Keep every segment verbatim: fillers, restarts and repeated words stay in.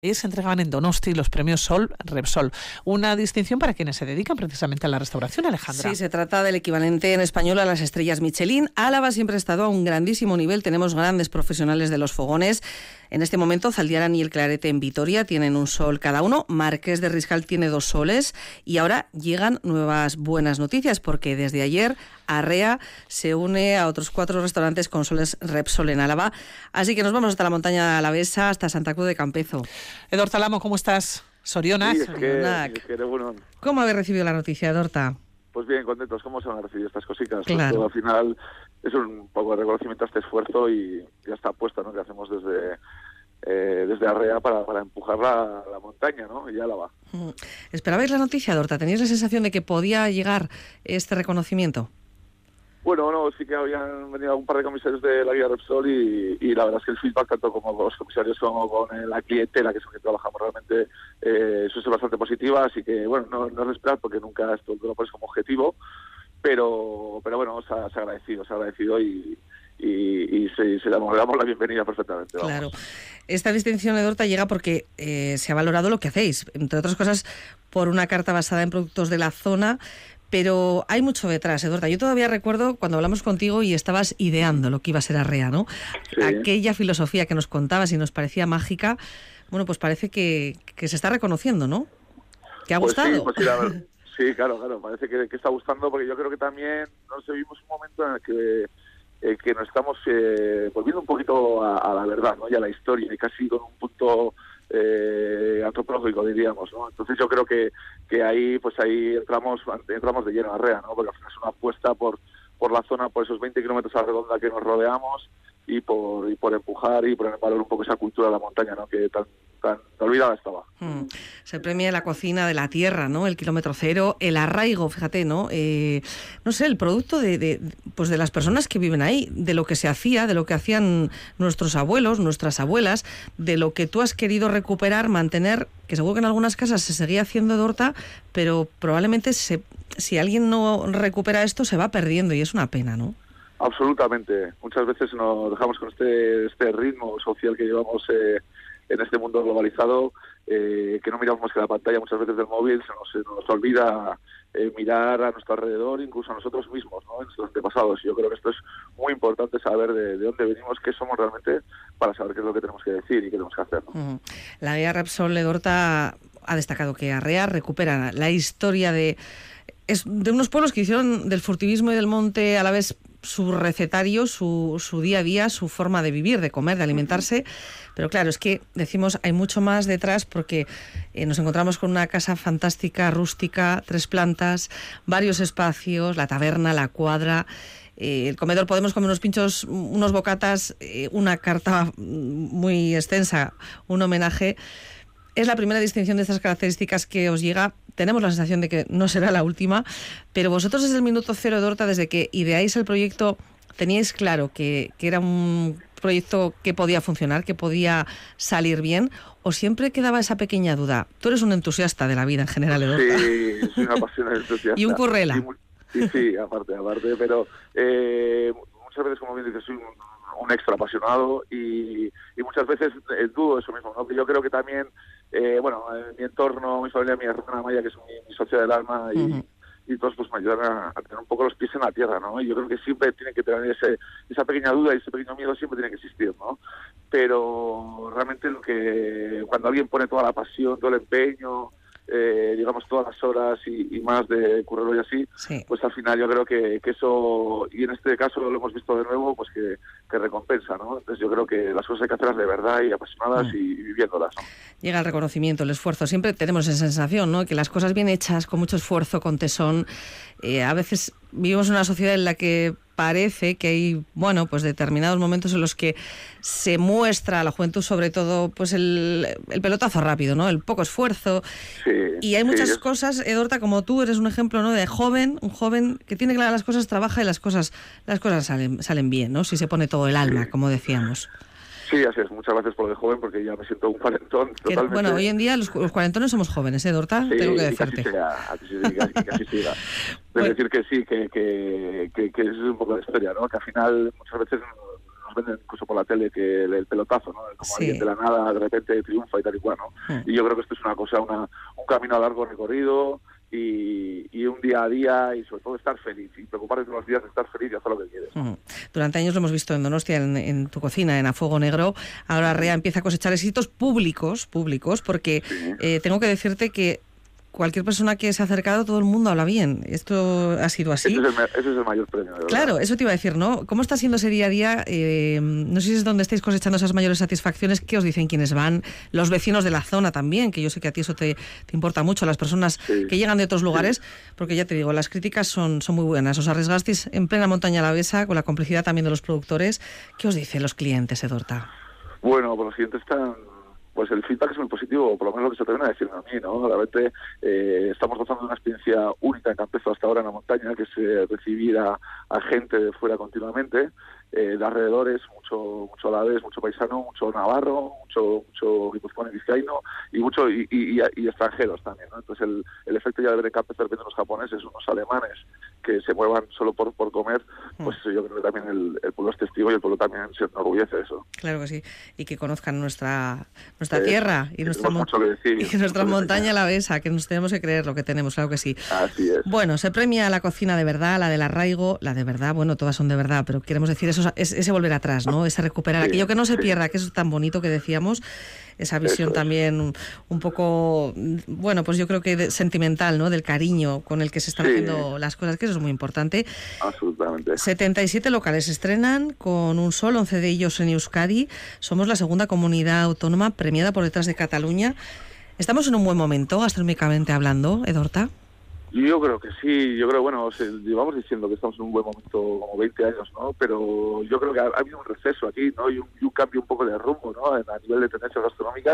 Se entregaban en Donosti los premios Sol Repsol, una distinción para quienes se dedican precisamente a la restauración, Alejandra. Sí, se trata del equivalente en español a las estrellas Michelin. Álava siempre ha estado a un grandísimo nivel, tenemos grandes profesionales de los fogones. En este momento, Zaldiaran y El Clarete en Vitoria tienen un sol cada uno, Marqués de Riscal tiene dos soles y ahora llegan nuevas buenas noticias porque desde ayer Arrea se une a otros cuatro restaurantes con soles Repsol en Álava. Así que nos vamos hasta la montaña alavesa, hasta Santa Cruz de Campezo. Edorta Lamo, ¿cómo estás? Sorionak. Sí, es que, es que bueno. ¿Cómo habéis recibido la noticia, Edorta? Pues bien, contentos. ¿Cómo se han recibido estas cositas? Claro. Pues al final es un poco de reconocimiento a este esfuerzo y ya está puesta, ¿no? Que hacemos desde eh, desde Arrea para, para empujar la, la montaña, ¿no? Y Álava. Mm. ¿Esperabais la noticia, Edorta? ¿Teníais la sensación de que podía llegar este reconocimiento? Bueno, no, sí que habían venido un par de comisarios de la guía Repsol y, y la verdad es que el feedback, tanto como con los comisarios como con la clientela, que es con que trabajamos realmente, eh, eso es bastante positiva, así que, bueno, no, no es de esperar porque nunca esto lo pones como objetivo, pero pero bueno, se ha, se ha agradecido, se ha agradecido y, y, y se, se damos, le damos la bienvenida perfectamente. Vamos. Claro. Esta distinción, Edorta, llega porque eh, se ha valorado lo que hacéis, entre otras cosas, por una carta basada en productos de la zona. Pero hay mucho detrás, Edorta. Yo todavía recuerdo cuando hablamos contigo y estabas ideando lo que iba a ser Arrea, ¿no? Sí. Aquella filosofía que nos contabas y nos parecía mágica, bueno, pues parece que, que se está reconociendo, ¿no? ¿Te ha pues gustado? Sí, pues sí, la verdad. Sí, claro, claro. Parece que, que está gustando porque yo creo que también nos vivimos un momento en el que, eh, que nos estamos eh, volviendo un poquito a, a la verdad, ¿no? Y a la historia, y casi con un punto eh, antropológico, diríamos, ¿no? Entonces yo creo que que ahí pues ahí entramos entramos de lleno a Arrea, ¿no? Porque al final es una apuesta por por la zona, por esos veinte kilómetros a la redonda que nos rodeamos y por y por empujar y poner en valor un poco esa cultura de la montaña, ¿no? Que tan tan olvidada estaba. Mm. Se premia la cocina de la tierra, ¿no? El kilómetro cero, el arraigo, fíjate, ¿no? Eh, no sé, el producto de, de pues de las personas que viven ahí, de lo que se hacía, de lo que hacían nuestros abuelos, nuestras abuelas, de lo que tú has querido recuperar, mantener, que seguro que en algunas casas se seguía haciendo, Edorta, pero probablemente se, si alguien no recupera esto se va perdiendo y es una pena, ¿no? Absolutamente. Muchas veces nos dejamos con este este ritmo social que llevamos eh, en este mundo globalizado, eh, que no miramos más que la pantalla muchas veces del móvil, se nos, se nos olvida eh, mirar a nuestro alrededor, incluso a nosotros mismos, ¿no? En nuestros antepasados. Yo creo que esto es muy importante, saber de, de dónde venimos, qué somos realmente, para saber qué es lo que tenemos que decir y qué tenemos que hacer, ¿no? Uh-huh. La guía Repsol, Edorta, ha destacado que Arrea recupera la historia de, es de unos pueblos que hicieron del furtivismo y del monte a la vez su recetario, su, su día a día, su forma de vivir, de comer, de alimentarse. Pero claro, es que decimos hay mucho más detrás porque eh, nos encontramos con una casa fantástica, rústica, tres plantas, varios espacios, la taberna, la cuadra, eh, el comedor, podemos comer unos pinchos, unos bocatas, eh, una carta muy extensa, un homenaje. Es la primera distinción de estas características que os llega. Tenemos la sensación de que no será la última, pero vosotros desde el minuto cero, Edorta, desde que ideáis el proyecto, teníais claro que, que era un proyecto que podía funcionar, que podía salir bien, o siempre quedaba esa pequeña duda. Tú eres un entusiasta de la vida en general, Edorta. Sí, soy una apasionada entusiasta. Y un currela. Sí, sí, aparte, aparte, pero eh, muchas veces, como bien dices, soy un, un extra apasionado y, y muchas veces eh, dudo eso mismo, ¿no? Yo creo que también, eh, bueno, en mi entorno, mi familia, mi hermana Maya, que es mi, mi socia del alma, y, uh-huh. y todos pues me ayudan a, a tener un poco los pies en la tierra, ¿no? Y yo creo que siempre tiene que tener ese, esa pequeña duda y ese pequeño miedo siempre tiene que existir, ¿no? Pero realmente lo que cuando alguien pone toda la pasión, todo el empeño, Eh, digamos todas las horas y, y más de currero y así, sí. Pues al final yo creo que, que eso, y en este caso lo hemos visto de nuevo, pues que, que recompensa, ¿no? Entonces yo creo que las cosas hay que hacerlas de verdad y apasionadas mm. y, y viviéndolas, ¿no? Llega el reconocimiento, el esfuerzo, siempre tenemos esa sensación, ¿no? Que las cosas bien hechas, con mucho esfuerzo, con tesón, eh, a veces vivimos en una sociedad en la que parece que hay, bueno, pues determinados momentos en los que se muestra a la juventud sobre todo pues el, el pelotazo rápido, ¿no? El poco esfuerzo. Sí, y hay muchas sí, cosas, Edorta, como tú eres un ejemplo, ¿no? De joven, un joven que tiene claras las cosas, trabaja y las cosas las cosas salen salen bien, ¿no? Si se pone todo el alma, sí. Como decíamos. Sí, así es. Muchas gracias por lo de joven, porque ya me siento un cuarentón que, totalmente. Bueno, hoy en día los, los cuarentones somos jóvenes, ¿eh, Edorta? Sí, tengo que casi decirte. sea, casi, casi, casi siga. Es decir que sí, que, que, que, que es un poco la historia, ¿no? Que al final muchas veces nos venden incluso por la tele que el, el pelotazo, ¿no? Como sí. alguien de la nada de repente triunfa y tal y cual, ¿no? Mm. Y yo creo que esto es una cosa, una, un camino a largo recorrido y, y un día a día y sobre todo estar feliz y preocuparte todos los días de estar feliz y hacer lo que quieres. Mm. Durante años lo hemos visto en Donostia, en, en tu cocina, en A Fuego Negro. Ahora Arrea empieza a cosechar éxitos públicos, públicos, porque sí. eh, tengo que decirte que cualquier persona que se ha acercado, todo el mundo habla bien. ¿Esto ha sido así? Ese es el, ese es el mayor premio, de verdad. Claro, eso te iba a decir, ¿no? ¿Cómo está siendo ese día a día? Eh, no sé si es donde estáis cosechando esas mayores satisfacciones. ¿Qué os dicen quienes van? Los vecinos de la zona también, que yo sé que a ti eso te, te importa mucho, las personas sí. que llegan de otros lugares, sí. porque ya te digo, las críticas son, son muy buenas. Os arriesgasteis en plena montaña alavesa, con la complicidad también de los productores. ¿Qué os dicen los clientes, Edorta? Bueno, pues los clientes están... Pues el feedback es muy positivo, por lo menos lo que se atreven a decirme a mí, ¿no? Realmente eh, estamos gozando de una experiencia única en Campezo hasta ahora en la montaña, que es eh, recibir a, a gente de fuera continuamente, eh, de alrededores, mucho mucho alavés, mucho paisano, mucho navarro, mucho mucho guipuzcoano y vizcaíno, y mucho y, y, y extranjeros también, ¿no? Entonces el, el efecto ya de ver en Campezo de repente unos japoneses, unos alemanes, que se muevan solo por, por comer, pues mm. yo creo que también el, el pueblo es testigo y el pueblo también se enorgullece de eso. Claro que sí, y que conozcan nuestra nuestra eh, tierra y nuestra, mucho que decir, y nuestra montaña alavesa, que nos tenemos que creer lo que tenemos, claro que sí. Así es. Bueno, se premia la cocina de verdad, la del arraigo, la de verdad, bueno, todas son de verdad, pero queremos decir eso, es, ese volver atrás, ¿no? Ese recuperar sí, aquello que no se pierda, que eso es tan bonito que decíamos. Esa visión es. también un, un poco, bueno, pues yo creo que de, sentimental, ¿no? Del cariño con el que se están sí. haciendo las cosas, que eso es muy importante. Absolutamente. setenta y siete locales se estrenan con un sol, once de ellos en Euskadi. Somos la segunda comunidad autónoma premiada por detrás de Cataluña. ¿Estamos en un buen momento, gastronómicamente hablando, Edorta? Yo creo que sí, yo creo, bueno, o sea, llevamos diciendo que estamos en un buen momento como veinte años, ¿no? Pero yo creo que ha, ha habido un receso aquí, ¿no? Y un, y un cambio un poco de rumbo, ¿no? A nivel de tendencias gastronómicas.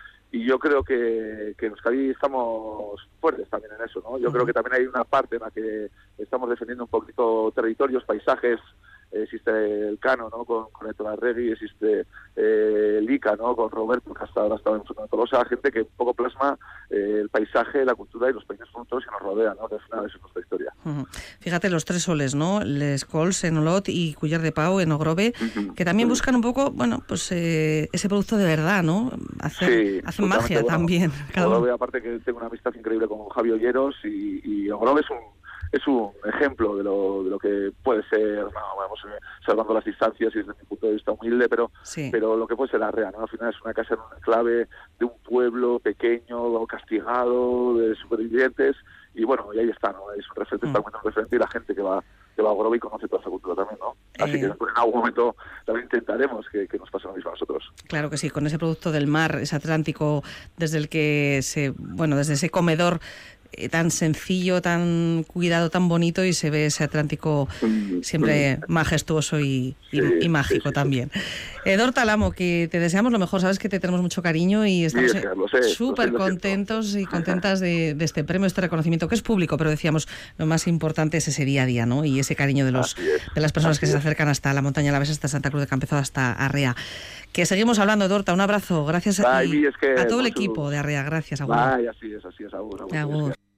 Y yo creo que, que en Euskadi estamos fuertes también en eso, ¿no? Yo uh-huh. creo que también hay una parte en la que estamos defendiendo un poquito territorios, paisajes. Existe el Cano, ¿no? Con, con Héctor Arregui, existe eh, el Ica, ¿no? Con Roberto, que hasta ahora estaba en Zona Tolosa, gente que un poco plasma eh, el paisaje, la cultura y los pequeños productores que nos rodean, ¿no? Que al final eso es nuestra historia. Uh-huh. Fíjate, los tres soles, ¿no? Les Cols en Olot y Cullar de Pau en Ogrove, uh-huh. que también uh-huh. buscan un poco, bueno, pues eh, ese producto de verdad, ¿no? Hacer, sí, hacen magia bueno, también. Ogrove, aparte que tengo una amistad increíble con Javi Olleros y, y Ogrove es un es un ejemplo de lo de lo que puede ser, no, vamos, salvando las distancias y desde mi punto de vista humilde, pero sí. pero lo que puede ser Arrea, ¿no? Al final es una casa en una clave de un pueblo pequeño, castigado, de supervivientes, y bueno, y ahí está, ¿no? Es un referente, mm. está un referente y la gente que va que va a Ogrove y conoce toda esa cultura también, ¿no? Así eh... que en algún momento también intentaremos que, que nos pase lo mismo a nosotros. Claro que sí, con ese producto del mar, ese Atlántico, desde el que se, bueno, desde ese comedor tan sencillo, tan cuidado, tan bonito, y se ve ese Atlántico siempre majestuoso y, y, sí, y mágico sí, sí, también. Sí. Edorta Lamo, que te deseamos lo mejor, sabes que te tenemos mucho cariño y estamos súper contentos y contentas de, de este premio, este reconocimiento que es público, pero decíamos, lo más importante es ese día a día, ¿no? Y ese cariño de los de las personas Así que es. se acercan hasta la montaña alavesa, hasta Santa Cruz de Campezo, hasta Arrea. Que seguimos hablando, Edorta, un abrazo, gracias a Ay, ti, es que a todo el mucho... equipo de Arrea, gracias, Agur. Ay, así es, así es, Agur. Agur. Agur.